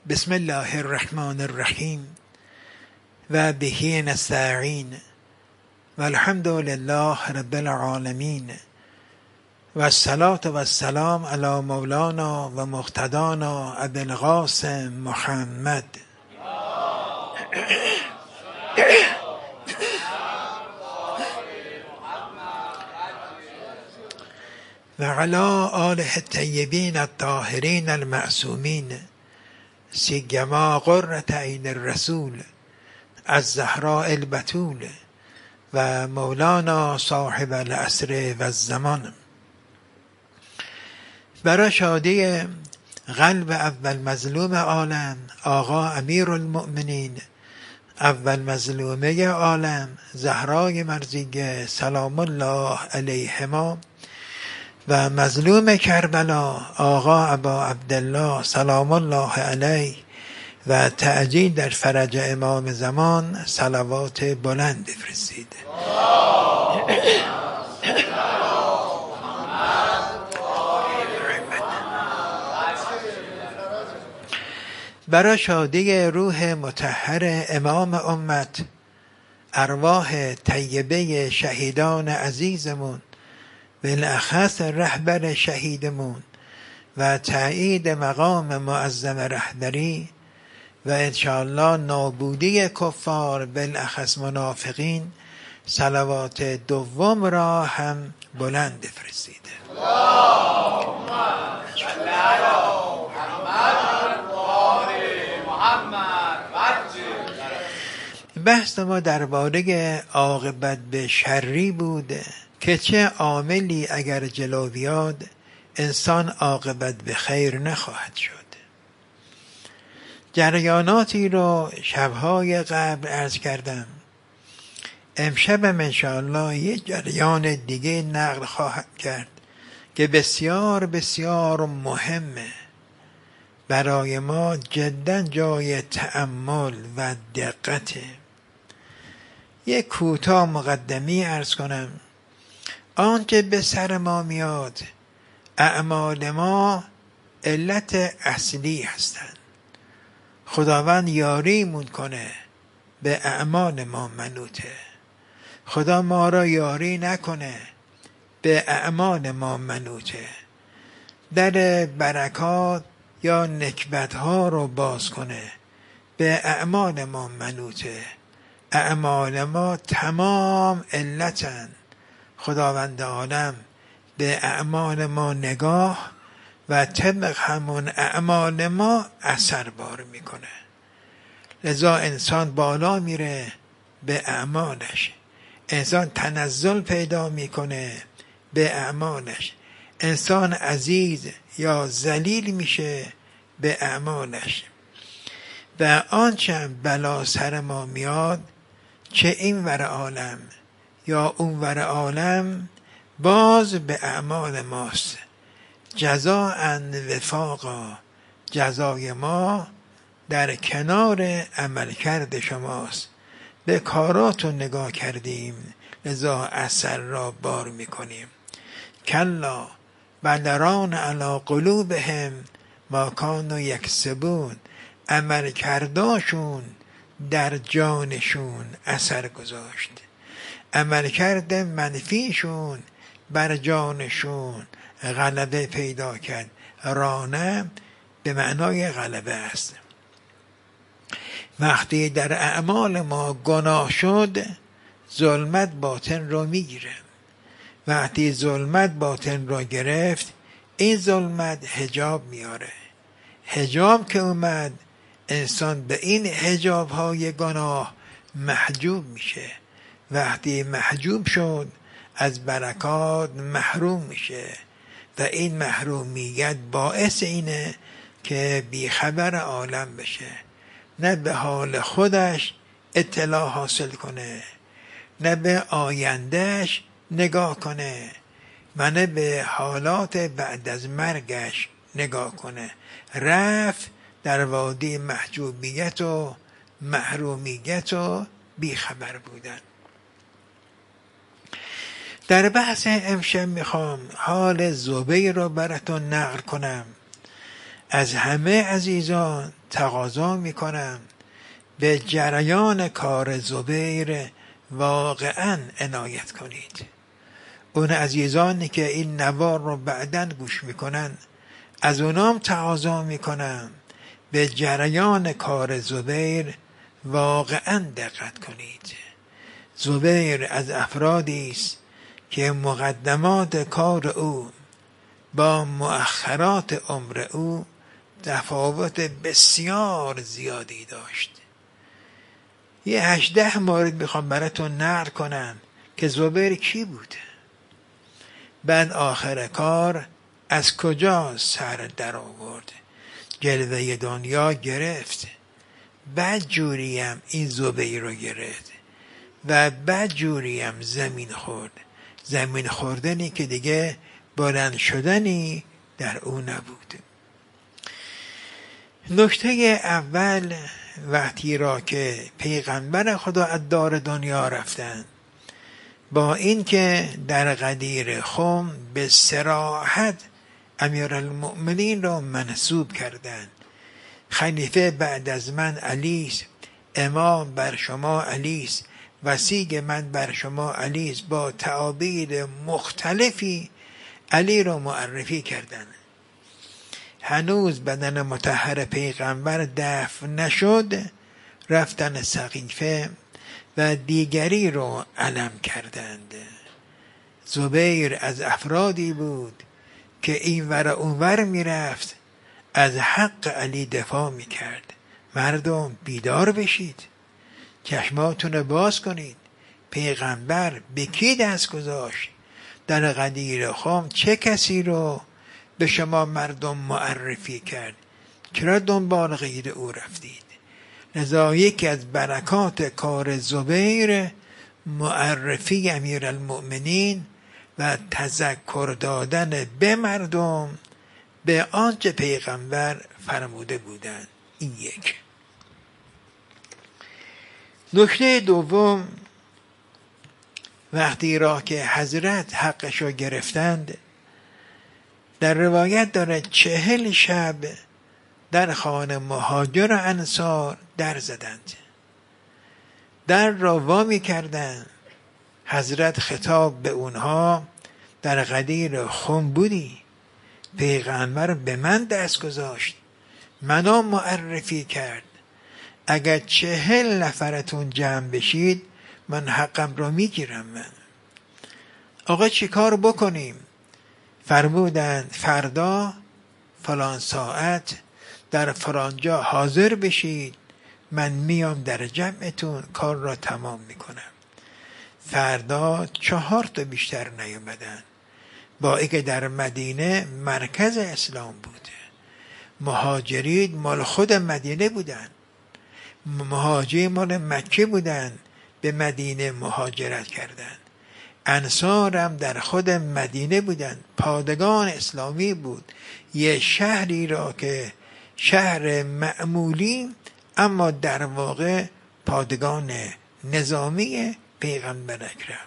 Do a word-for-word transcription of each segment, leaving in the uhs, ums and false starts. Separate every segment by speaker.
Speaker 1: بسم الله الرحمن الرحیم و به نستعین و الحمد لله رب العالمین و الصلاة و السلام علی مولانا و مقتدانا ابی القاسم محمد و علی آله الطیبین الطاهرین المعصومین سیما قرة عین الرسول الزهراء البتول و مولانا صاحب العصر و الزمان. برای شادی قلب اول مظلوم عالم آقا امیرالمؤمنین، اول مظلومه عالم زهرای مرضیه سلام الله علیهما، و مظلوم کربلا آقا ابا عبدالله سلام الله علیه و تعجیل در فرج امام زمان صلوات بلند بفرستید. برای شادی روح مطهر امام امت، ارواح طیبه شهیدان عزیزمون، بالاخص رهبر شهیدمون و تایید مقام معظم رهبری و انشاءالله نابودی کفار بالاخص منافقین، صلوات دوم را هم بلند بفرستید. بحث ما درباره عاقبت به شری بوده که چه عاملی اگر جلو بیاد انسان عاقبت به خیر نخواهد شد. جریاناتی رو شبهای قبل عرض کردم، امشبم انشاءالله یک جریان دیگه نقل خواهم کرد که بسیار بسیار مهمه برای ما، جدا جای تأمل و دقته. یک کوتاه مقدمی عرض کنم. آنچه به سر ما میاد اعمال ما علت اصلی هستند. خداوند یاریمون کنه به اعمال ما منوطه. خدا ما را یاری نکنه به اعمال ما منوطه. در برکات یا نکبت ها رو باز کنه به اعمال ما منوطه. اعمال ما تمام علتن. خداوند عالم به اعمال ما نگاه و طبق همون اعمال ما اثر بار میکنه. لذا انسان بالا میره به اعمالش، انسان تنزل پیدا میکنه به اعمالش، انسان عزیز یا ذلیل میشه به اعمالش. و آنچه بلا سر ما میاد، چه این ور عالم یا اون ور عالم، باز به اعمال ماست. جزاء وفاقا، جزای ما در کنار عمل کرده شماست. به کاراتون نگاه کردیم لذا اثر را بار میکنیم. کلا بلران علی قلوبهم ما کانوا یکسبون، عمل کرداشون در جانشون اثر گذاشت. عمل کرده منفیشون بر جانشون غلبه پیدا کرد. رانه به معنای غلبه است. وقتی در اعمال ما گناه شد، ظلمت باطن رو میگیره. وقتی ظلمت باطن رو گرفت، این ظلمت حجاب میاره. حجاب که اومد، انسان به این حجاب های گناه محجوب میشه. وقتی محجوب شد، از برکات محروم میشه و این محرومیت باعث اینه که بیخبر عالم بشه، نه به حال خودش اطلاع حاصل کنه، نه به آیندهش نگاه کنه و نه به حالات بعد از مرگش نگاه کنه. رفت در وادی محجوبیت و محرومیت و بیخبر بودن. در بحث امشب میخوام حال زبیر رو براتون نقل کنم. از همه عزیزان تقاضا میکنم به جریان کار زبیر واقعا عنایت کنید. اون عزیزانی که این نوار رو بعداً گوش میکنن، از اونام تقاضا میکنم به جریان کار زبیر واقعا دقت کنید. زبیر از افرادی است که مقدمات کار او با مؤخرات عمر او تفاوت بسیار زیادی داشت. یه هجده مورد میخوام براتون نقل کنم که زبیر کی بود. بعد آخر کار از کجا سر در آورد، جلوه دنیا گرفت، بعد جوریم این زبیر رو گرفت و بعد جوریم زمین خورد. زمین خوردنی که دیگه بلند شدنی در او نبود. نکته اول، وقتی را که پیغمبر خدا از دار دنیا رفتن، با اینکه در غدیر خم به صراحت امیرالمؤمنین را منصوب کردند، خلیفه بعد از من علی است، امام بر شما علی است، وصی من بر شما علی است، با تعابیر مختلفی علی را معرفی کردند. هنوز بدن مطهر پیغمبر دفن نشد، رفتن سقیفه و دیگری رو علم کردند. زبیر از افرادی بود که این ور اون ور می رفت، از حق علی دفاع می کرد. مردم بیدار بشید، چشماتون باز کنید، پیغمبر به کی دست گذاشت؟ در غدیر خم چه کسی رو به شما مردم معرفی کرد؟ چرا دنبال غیر او رفتید؟ لذا یکی از برکات کار زبیر معرفی امیرالمؤمنین و تذکر دادن به مردم به آنچه پیغمبر فرموده بودند. این یک. نکته دوم، وقتی را که حضرت حقش را گرفتند، در روایت داره چهل شب در خانه مهاجر و انصار در زدند، در را وامی کردند. حضرت خطاب به اونها، در غدیر خم بودی، پیغمبر به من دست گذاشت، منو معرفی کرد، اگر چهل نفرتون جمع بشید من حقم را میگیرم. من آقا چی کار بکنیم؟ فرمودند فردا فلان ساعت در فلانجا حاضر بشید، من میام در جمعتون کار را تمام میکنم. فردا چهار تا بیشتر نیومدن، با اینکه در مدینه مرکز اسلام بوده. مهاجرین مال خود مدینه بودن، مهاجرین مال مکه بودن، به مدینه مهاجرت کردند. انصار هم در خود مدینه بودن، پادگان اسلامی بود. یه شهری را که شهر معمولی اما در واقع پادگان نظامی پیغمبر اکرم.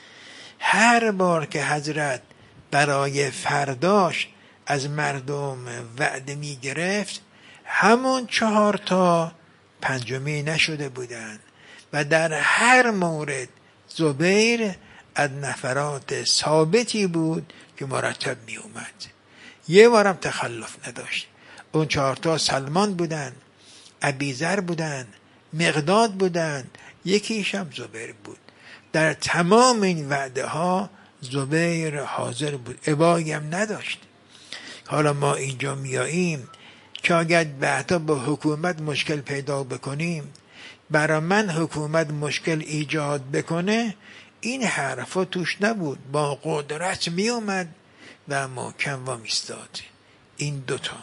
Speaker 1: هر بار که حضرت برای فرداش از مردم وعده می گرفت، همون چهار تا پنجمی نشده بودند و در هر مورد زبیر از نفرات ثابتی بود که مرتب می اومد، یه بارم تخلف نداشت. اون چهارتا سلمان بودن، ابیذر بودن، مقداد بودن، یکیش هم زبیر بود. در تمام این وعده ها زبیر حاضر بود، ابایی هم نداشت. حالا ما اینجا میاییم که اگر بعدا با حکومت مشکل پیدا بکنیم، برای من حکومت مشکل ایجاد بکنه، این حرفا توش نبود. با قدرت می اومد و محکم و میستاد. این دوتا.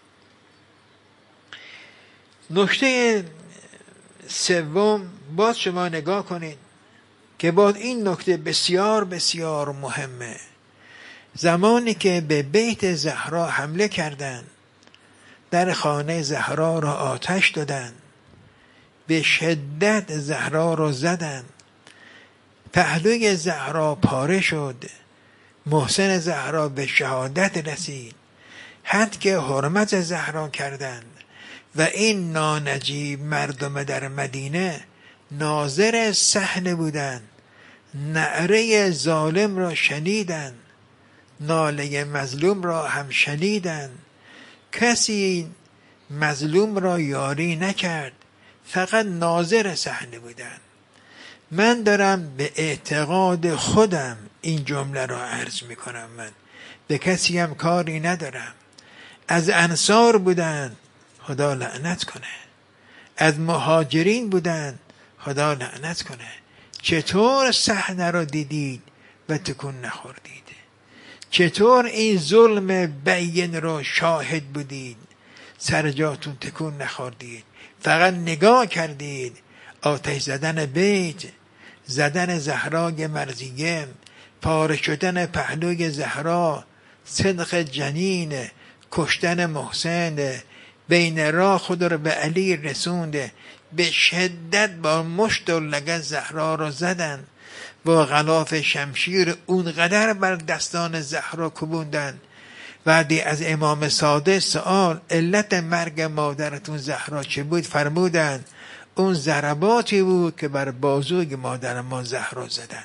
Speaker 1: نکته سوم، باز شما نگاه کنید که باز این نکته بسیار بسیار مهمه. زمانی که به بیت زهرا حمله کردند، در خانه زهرا را آتش دادند، به شدت زهرا را زدند، پهلوی زهرا پاره شد، محسن زهرا به شهادت رسید، حد که حرمت زهرا کردند و این نانجیب مردم در مدینه ناظر صحنه بودند. نعره ظالم را شنیدند، ناله مظلوم را هم شنیدند. کسی مظلوم را یاری نکرد، فقط ناظر صحنه بودند. من دارم به اعتقاد خودم این جمله را عرض می کنم. من به کسی هم کاری ندارم. از انصار بودن، خدا لعنت کنه. از مهاجرین بودن، خدا لعنت کنه. چطور صحنه را دیدید و تکون نخوردید؟ چطور این ظلم بین را شاهد بودید، سر جاتون تکون نخوردید، فقط نگاه کردید؟ آتش زدن بیت، زدن زهرای مرضیه، پاره شدن پهلوی زهرا، صدق جنین، کشتن محسن، بین راه خود رو به علی رسونده. به شدت با مشت و لگد زهرا رو زدن، با غلاف شمشیر اونقدر بر دستان زهرا کوبوندن. بعدی از امام صادق سوال علت مرگ مادرتون زهرا چه بود؟ فرمودن اون ضرباتی بود که بر بازوی مادر ما زهرا زدن.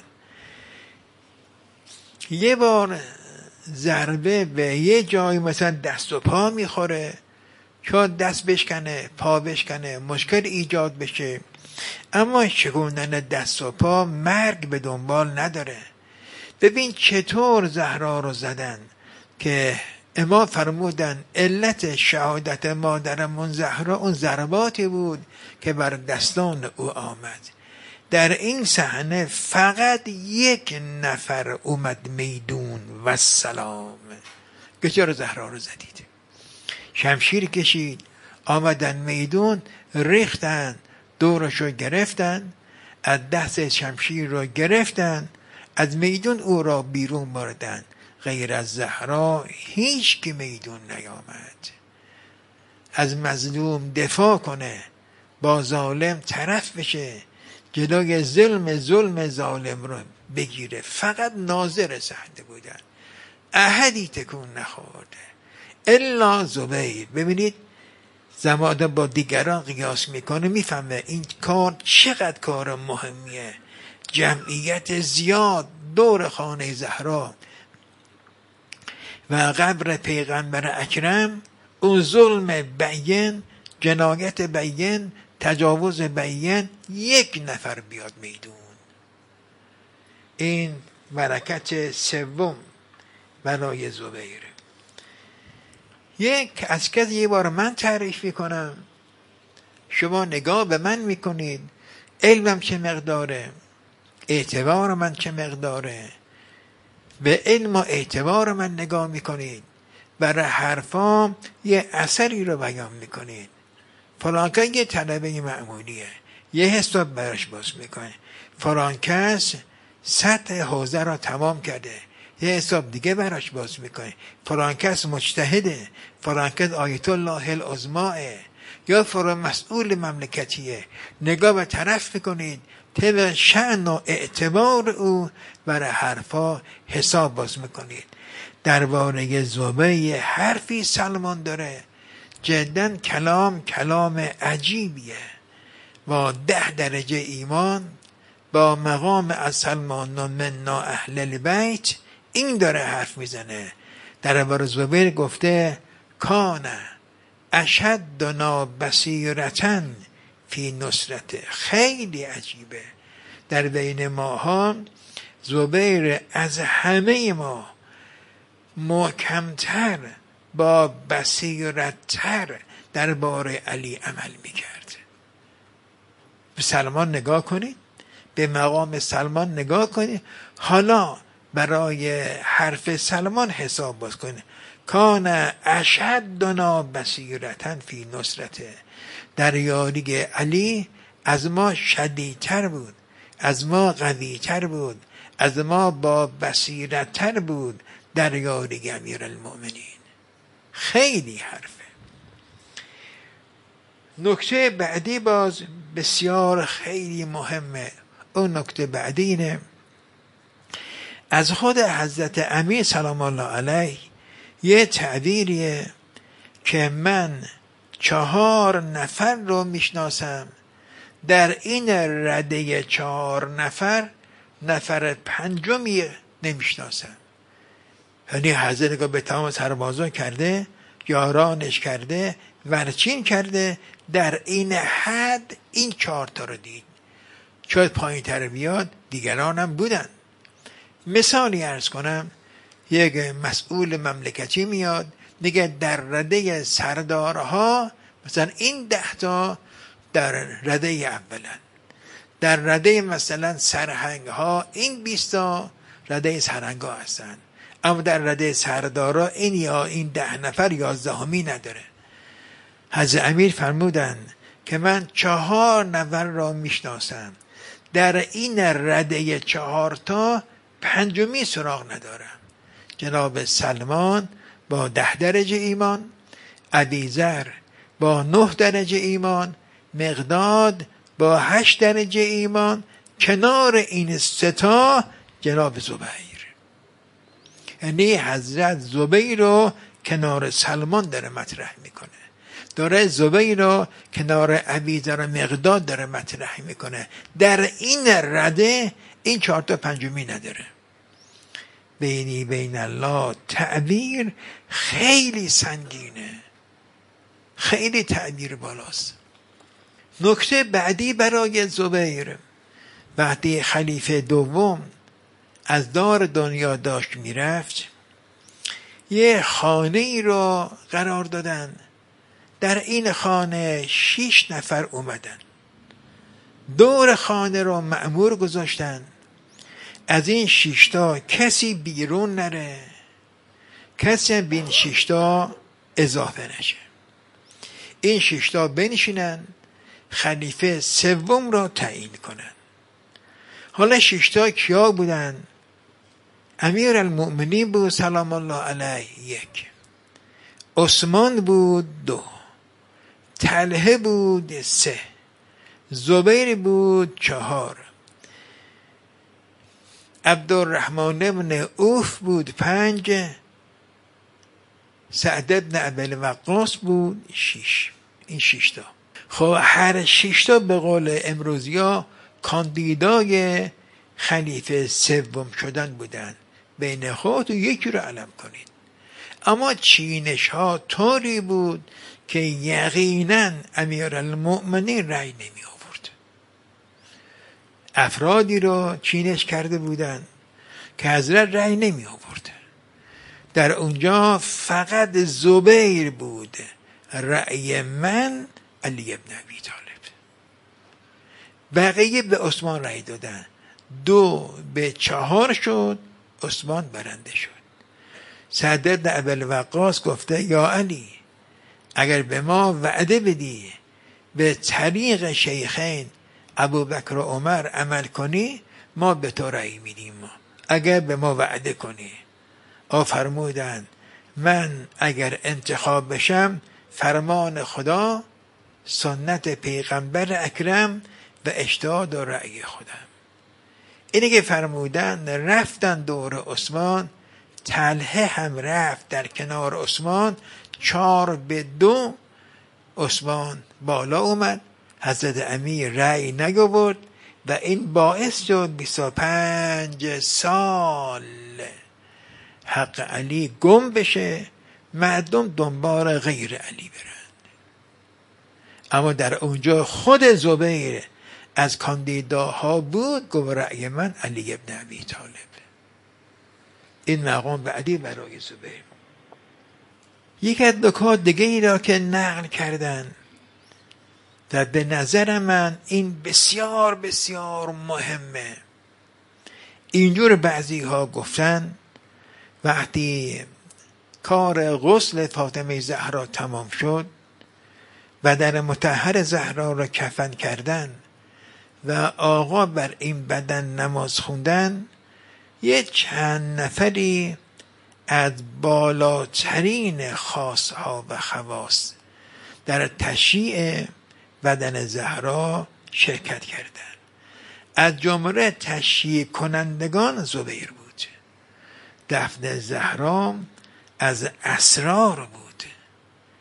Speaker 1: یه بار ضربه به یه جایی مثلا دست و پا میخوره، شاید دست بشکنه، پا بشکنه، مشکل ایجاد بشه، اما شکوندن دست و پا مرگ به دنبال نداره. ببین چطور زهرا رو زدن که امام فرمودن علت شهادت مادرمون زهرا اون ضرباتی بود که بر دستان او آمد. در این صحنه فقط یک نفر اومد میدون و سلام که چرا زهرا رو زدید؟ شمشیر کشید، آمدن میدون، ریختن، دورشو گرفتن، از دست شمشیر رو گرفتن، از میدون او را بیرون بردن. غیر از زهرا هیچ که میدون نیامد از مظلوم دفاع کنه، با ظالم طرف بشه، جلوی ظلم ظلم ظالم رو بگیره. فقط ناظر صحنه بودن، احدی تکون نخورده الا زبیر. ببینید زمانه با دیگران قیاس میکنه، میفهمه این کار چقدر کار مهمیه. جمعیت زیاد دور خانه زهرا و قبر پیغمبر اکرم، اون ظلم بین، جنایت بین، تجاوز بین، یک نفر بیاد میدون. این برکت سوم برای زبیر. یک از کسی یه بار من تعریف میکنم، شما نگاه به من میکنید، علمم چه مقداره، اعتبار من چه مقداره، به علم و اعتبار من نگاه میکنید، برای حرفام یه اثری رو بیان میکنید. فلان کس یه طلبه معمولیه، یه حساب براش باز میکنه. فلان کس سطح حوزه را تمام کرده، یه حساب دیگه براش باز میکنه. فلان کس مجتهده، فلان کس آیت الله العظماه، یا فلان مسئول مملکتیه. نگاه به طرف میکنید، طبق شأن و اعتبار او برای حرفا حساب باز میکنید. درباره زبیر حرفی سلمان داره، جدا کلام کلام عجیبیه. با ده درجه ایمان، با مقام از سلمان و منا اهل البیت، این داره حرف میزنه. درباره زبیر گفته کان اشدنا بصیرتن فی نصرت. خیلی عجیبه، در بین ماها زبیر از همه ما محکمتر، با بصیرتتر درباره علی عمل میکرد. به سلمان نگاه کنید، به مقام سلمان نگاه کنید، حالا برای حرف سلمان حساب باز کنید. کان اشدنا بصیرتن فی نصرته. در یاری علی از ما شدیدتر بود، از ما قویتر بود، از ما با بصیرتتر بود در یاری امیرالمؤمنین. خیلی حرفه. نکته بعدی باز بسیار خیلی مهمه. اون نکته بعدی اینه، از خود حضرت امیر سلام الله علیه یه تعبیریه که من چهار نفر رو میشناسم، در این رده چهار نفر نفر پنجمی نمیشناسم. یعنی حضرت نگاه به تمام سربازان کرده، یارانش کرده، ورچین کرده، در این حد این چهار تا رو دید. شاید پایین تر بیاد دیگران هم بودن. مثالی عرض کنم، یک مسئول مملکتی میاد میگه در رده سردارها مثلا این ده تا در رده اولن، در رده مثلا سرهنگ ها این بیست تا رده سرهنگ ها هستن، اما در رده سردارا این یا این ده نفر یازدهمی نداره. حضرت امیر فرمودن که من چهار نفر را میشناسم، در این رده چهار تا پنجمی سراغ ندارم. جناب سلمان با ده درجه ایمان، ابیذر با نه درجه ایمان، مقداد با هشت درجه ایمان، کنار این سه تا جناب زبیر. یعنی حضرت زبیر رو کنار سلمان داره مطرح میکنه، داره زبیر رو کنار ابیذر و مقداد داره مطرح میکنه. در این رده این چهار تا پنجمی نداره. بینی بین الله تعبیر خیلی سنگینه، خیلی تعبیر بالاست. نکته بعدی برای زبیر، وقتی خلیفه دوم از دار دنیا داشت میرفت، یه خانه ای رو قرار دادن. در این خانه شیش نفر اومدن، دور خانه رو مأمور گذاشتن از این شیشتا کسی بیرون نره، کسی بین شیشتا اضافه نشه. این شیشتا بنشینن، خلیفه سوم را تعیین کنن. حالا شیشتا کیا بودن؟ امیر المؤمنین بود سلام الله علیه یک، عثمان بود دو، طلحه بود سه، زبیر بود چهار، عبدالرحمن ابن عوف بود پنج، سعد بن ابی وقاص بود شیش. این شیشتا خب هر شیشتا به قول امروزیا کاندیدای خلیفه سوم شدن بودن. بین خودتون یکی رو علم کنید. اما چینش ها طوری بود که یقینا امیرالمؤمنین رأی نمی آورد. افرادی رو چینش کرده بودن که حضرت رأی نمی آورد. در اونجا فقط زبیر بود رأی من علی ابن ابی طالب. بقیه به عثمان رأی دادن. دو به چهار شد، عثمان برنده شد. سعد بن ابی وقاص گفته یا علی، اگر به ما وعده بدی به طریق شیخین ابوبکر و عمر عمل کنی ما به تو رأی میدیم. ما اگر به ما وعده کنی. آ فرمودن من اگر انتخاب بشم فرمان خدا، سنت پیغمبر اکرم و اجتهاد و رأی خودم. اینه که فرمودن رفتن دور عثمان، طلحه هم رفت در کنار عثمان، چهار به دو عثمان بالا اومد. حضرت امیر رأی نگورد و این باعث شد بیست و پنج سال حق علی گم بشه، مردم دنبال غیر علی برن. اما در اونجا خود زبیر از کاندیداها بود، گفت رأی من علی ابن ابی طالب. این مقام بعدی برای زبیر. یک از نکات دیگه ای را که نقل کردن و به نظر من این بسیار بسیار مهمه. اینجور بعضی ها گفتن وقتی کار غسل فاطمه زهرا تمام شد، بدن مطهر زهرا را کفن کردن و آقا بر این بدن نماز خوندن، یه چند نفری از بالاترین خاصها و خواص در تشییع بدن زهرا شرکت کردند. از جمله تشییع کنندگان زبیر بود. دفن زهرا از اسرار بود،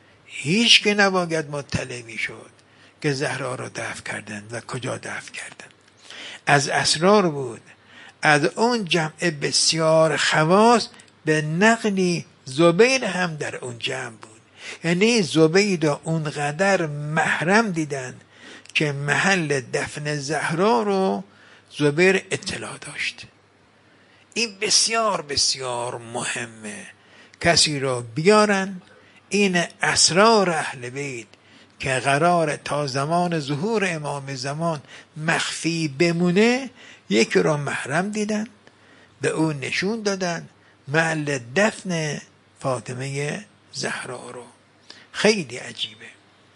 Speaker 1: هیچ که نباید مطلع میشد که زهرا را دفن کردند و کجا دفن کردند. از اسرار بود. از اون جمع بسیار خواص به نقلی زبیر هم در اون جمع بود. یعنی زبیر را اونقدر محرم دیدن که محل دفن زهرا رو زبیر اطلاع داشت. این بسیار بسیار مهمه کسی را بیارن این اسرار اهل بیت که قرار تا زمان ظهور امام زمان مخفی بمونه، یکی را محرم دیدن، به اون نشون دادن محل دفن فاطمه زهرا رو. خیلی عجیبه.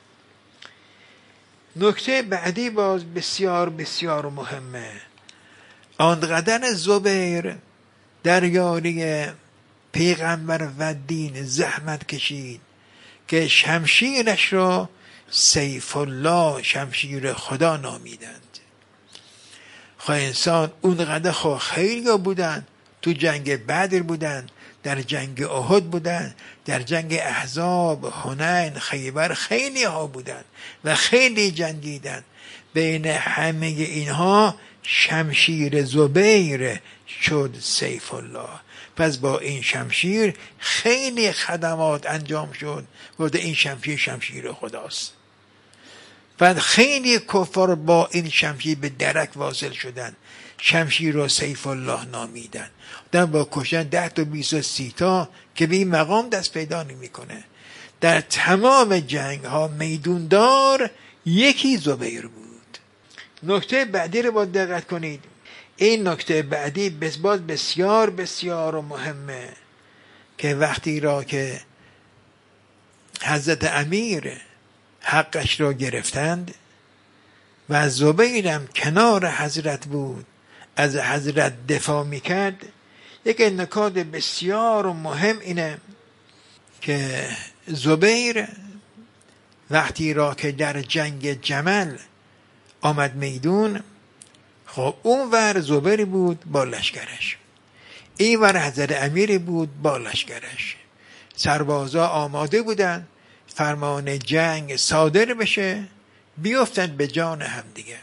Speaker 1: نکته بعدی باز بسیار بسیار مهمه. آنقدر زبیر در یاری پیغمبر و دین زحمت کشید که شمشیرش را سیف الله، شمشیر خدا نامیدند. خواه انسان اونقدر خواه خیلی ها بودن، تو جنگ بدر بودن، در جنگ احد بودن، در جنگ احزاب، حنین، خیبر خیلی ها بودن و خیلی جنگیدن. بین همه اینها شمشیر زبیر شد سیف الله. پس با این شمشیر خیلی خدمات انجام شد. گفته این شمشیر شمشیر خداست. بعد خیلی کفار با این شمشیر به درک واصل شدن، شمشیر را سیف الله نامیدن. در با کشتن ده تا بیست و سی تا که به این مقام دست پیدا نمی کنه. در تمام جنگ ها میدوندار یکی زبیر بود. نکته بعدی رو با دقت کنید. این نکته بعدی باز بسیار بسیار مهمه که وقتی را که حضرت امیر حقش را گرفتند و زبیرم کنار حضرت بود، از حضرت دفاع میکرد، یک نکات بسیار مهم اینه که زبیر وقتی را که در جنگ جمل آمد میدون، خب اون ور زبیر بود با لشکرش، این ور حضرت امیر بود با لشکرش. سربازا آماده بودن فرمان جنگ صادر بشه، بیفتند به جان هم دیگه.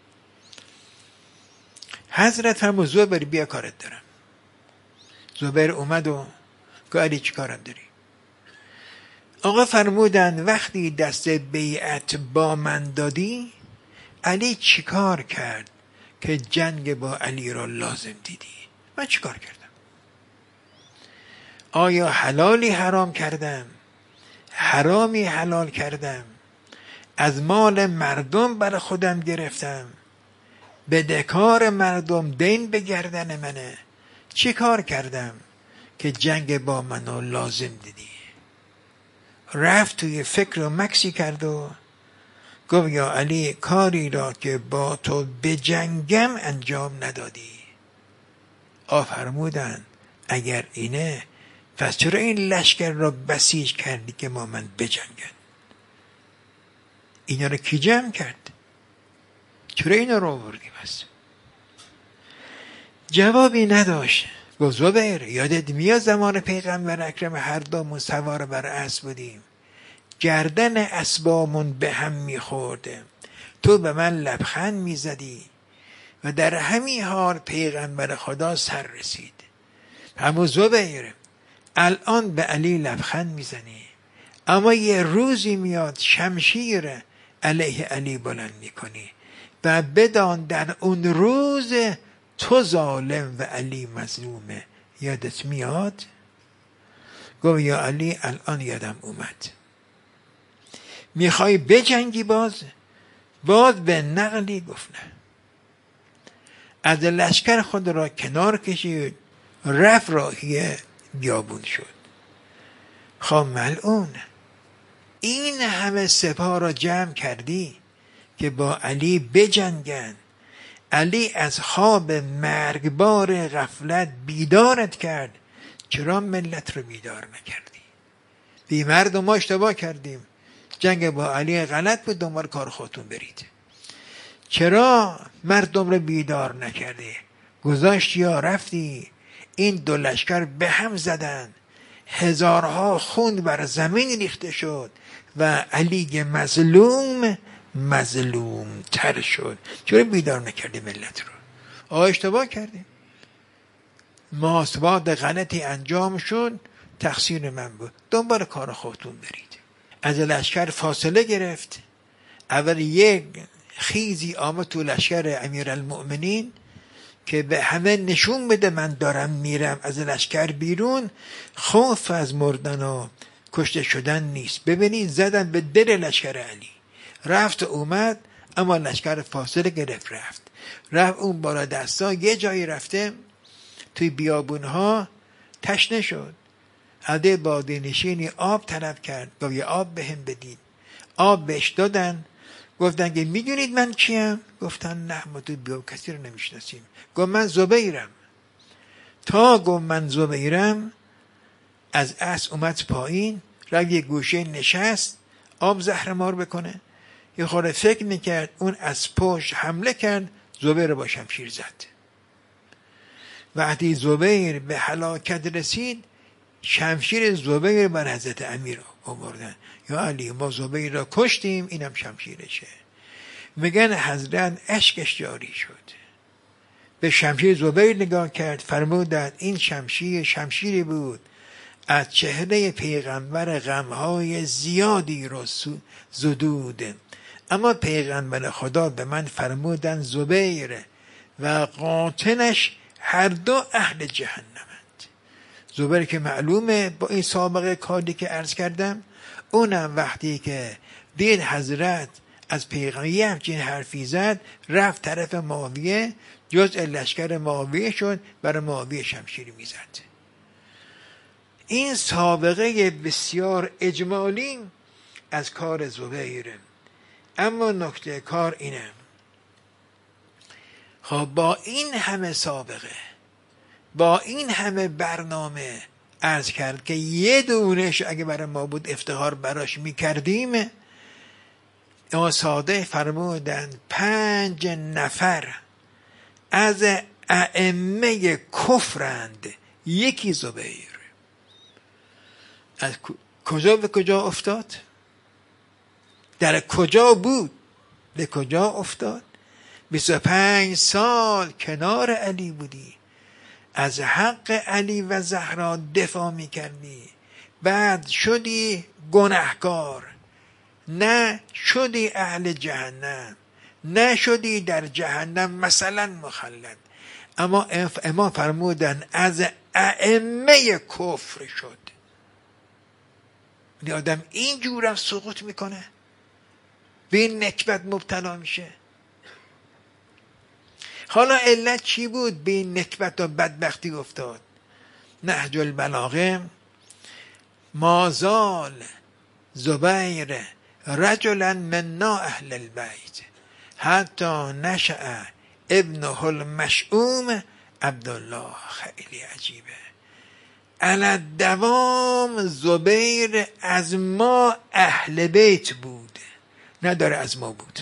Speaker 1: حضرت فرمود زبیر بیا کارت دارم. زبیر اومد و گفت علی چی کارم داری؟ آقا فرمودن وقتی دست بیعت با من دادی، علی چی کار کرد که جنگ با علی را لازم دیدی؟ من چی کار کردم؟ آیا حلالی حرام کردم؟ حرامی حلال کردم؟ از مال مردم بر خودم گرفتم؟ بدهکار مردم دین به گردن منه؟ چی کار کردم که جنگ با منو لازم دیدی؟ رفت توی فکر و مکسی کرد و گفت یا علی کاری را که با تو به جنگم انجام ندادی. آفرمودن اگر اینه پس چرا این لشکر را بسیج کردی که ما من بجنگن؟ اینا رو کی جمع کرد؟ چرا اینا رو آوردی؟ بس جوابی نداشت. گفت زبیر یادت میاد زمان پیغمبر اکرم هر دومون سوار بر اسب بودیم، گردن اسبامون به هم میخورده، تو به من لبخند میزدی و در همین حال پیغمبر خدا سر رسید. همون زبیر الان به علی لبخند میزنی، اما یه روزی میاد شمشیر علیه علی بلند میکنی و بدان در اون روز تو ظالم و علی مظلومه. یادت میاد؟ گفت یا علی الان یادم اومد. میخوای بجنگی باز؟ باز به نقلی گفت نه. از لشکر خود را کنار کشید، رفت راهی بیابون شد. خب ملعون، این همه سپاه را جمع کردی که با علی بجنگن، علی از خواب مرگبار غفلت بیدارت کرد، چرا ملت رو بیدار نکردی؟ بی مردم ما اشتباه کردیم، جنگ با علی غلط بود، دنبال کار خودتون برید. چرا مردم رو بیدار نکردی؟ گذاشتی یا رفتی؟ این دو لشکر به هم زدن، هزارها خون بر زمین ریخته شد و علی مظلوم مظلوم تر شد. چرا بیدار نکردی ملت رو؟ آقا اشتباه کردیم، محاسبات غلطی انجام شد، تقصیر من بود، دنبال کار خودتون برید. از لشکر فاصله گرفت. اول یک خیزی آمد تو لشکر امیرالمؤمنین که به همه نشون بده من دارم میرم از لشکر بیرون، خوف از مردن و کشته شدن نیست. ببینید زدن به دل لشکر علی، رفت اومد، اما لشکر فاصله گرفت رفت رفت اون بالا دستا یه جایی رفته توی بیابونها تشنه شد، عده باده نشینی آب طلب کرد، گفت یه آب بهم بدید. آب بهش دادن، گفتن که میدونید من کیم؟ گفتن نه ما تو بیاب کسی رو نمیشناسیم. گفت من زبیرم. تا گفت من زبیرم از اسب اومد پایین، رفت یه گوشه نشست آب زهرمار بکنه. یه خورده فکر میکرد، اون از پشت حمله کرد، زبیر با شمشیر زد. وقتی زبیر به هلاکت رسید، شمشیر زبیر بر حضرت امیر آوردن. یا علی ما زبیر را کشتیم، اینم شمشیرشه. میگن حضرت اشکش جاری شد، به شمشیر زبیر نگاه کرد، فرمودند این شمشیر شمشیری بود از چهره پیغمبر غمهای زیادی را زدود، اما پیغمبر خدا به من فرمودند زبیر و قاتلش هر دو اهل جهنمند. زبیر که معلومه با این سابقه کاری که عرض کردم، اونم وقتی که دید حضرت از پیغمبر همچین حرفی زد، رفت طرف معاویه، جزء لشکر معاویه شد، برای معاویه شمشیری میزد. این سابقه بسیار اجمالی از کار زبیر. اما نکته کار اینه، خب با این همه سابقه، با این همه برنامه، عرض کرد که یه دونش اگه برای ما بود افتخار براش میکردیم. اما ساده فرمودن پنج نفر از ائمه کفرند، یکی زبیر. از کجا به کجا افتاد؟ در کجا بود؟ به کجا افتاد؟ بیست و پنج سال کنار علی بودی، از حق علی و زهرا دفاع میکردی، بعد شدی گناهکار، نه شدی اهل جهنم، نه شدی در جهنم مثلا مخلد، اما امام فرمودن از ائمه کفر شد. این آدم این جورم سقوط میکنه، به این نکبت مبتلا میشه. حالا علت چی بود به این نکبت و بدبختی افتاد؟ نهج البلاغه، مازال زبیر رجلا منا اهل البیت حتی نشأ ابنه المشؤوم عبدالله. خیلی عجیبه، علی دوام زبیر از ما اهل بیت بود، نداره از ما بود.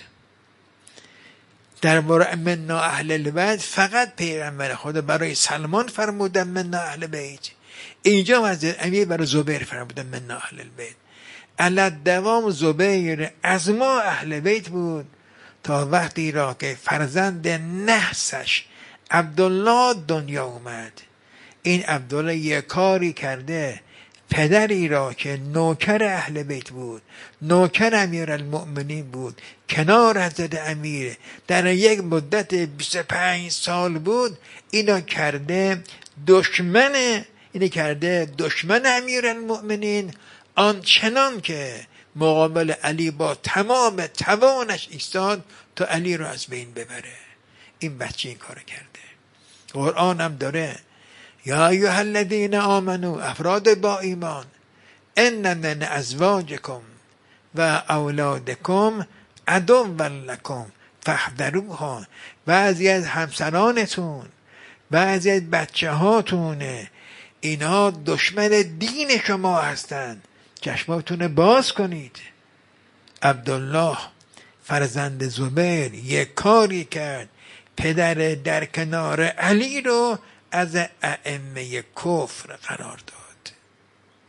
Speaker 1: در باره منا اهل البیت فقط پیغمبر خدا برای سلمان فرمودن منا اهل بیت، اینجا از امیر برای زبیر فرمودن منا اهل البیت. علی دوام زبیر از ما اهل بیت بود تا وقتی را که فرزند نحسش عبدالله دنیا اومد. این عبدالله یک کاری کرده، پدری را که نوکر اهل بیت بود، نوکر امیرالمؤمنین بود، کنار حضرت امیر در یک مدت بیست و پنج سال بود، اینا کرده دشمن اینو کرده دشمن امیرالمؤمنین، آنچنان که مقابل علی با تمام توانش ایستاد تا علی رو از بین ببره. این بچه این کار کرده. قرآن هم داره یا ایها الذین آمنو، افراد با ایمان، ان من ازواجکم و اولادکم عدو لکم فاحذروها، بعضی از همسرانتون، بعضی از بچه هاتون، اینها دشمن دین شما هستند، چشماتون باز کنید. عبدالله فرزند زبیر یک کاری کرد، پدر در کنار علی رو از ائمه کفر قرار داد.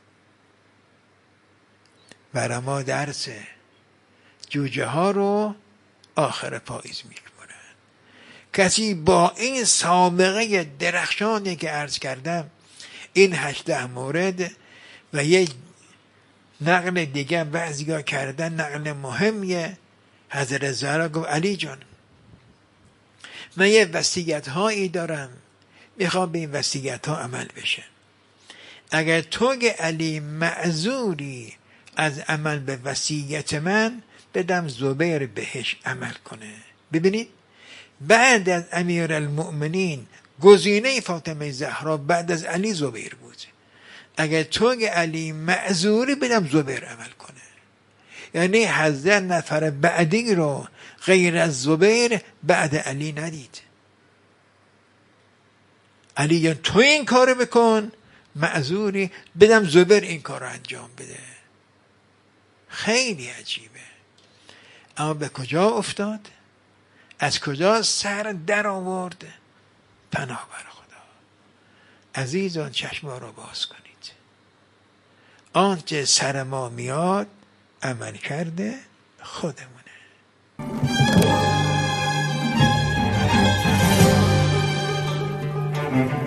Speaker 1: برای ما درسه. جوجه ها رو آخر پاییز میکنن. کسی با این سابقه درخشانی که عرض کردم، این هشده مورد و یه نقل دیگه بعضی‌ها کردن نقل مهمیه، حضرت زهرا گفت علی جان من یه وصیت هایی دارم، میخوام به این وصیت ها عمل بشه. اگر تو که علی معذوری از عمل به وصیت من، بدم زبیر بهش عمل کنه. ببینید بعد از امیر المؤمنین گزینه فاطمه زهرا بعد از علی زبیر بود. اگر تو که علی معذوری، بدم زبیر عمل کنه. یعنی هزار نفر بعدی رو غیر از زبیر بعد علی ندید. علی جان تو این کار بکن، معذوری، بدم زبیر این کار رو انجام بده. خیلی عجیبه. اما به کجا افتاد؟ از کجا سر در آورد؟ پناه بر خدا. عزیزان چشما رو باز کنید. آنچه سر ما میاد عمل کرده خودمونه.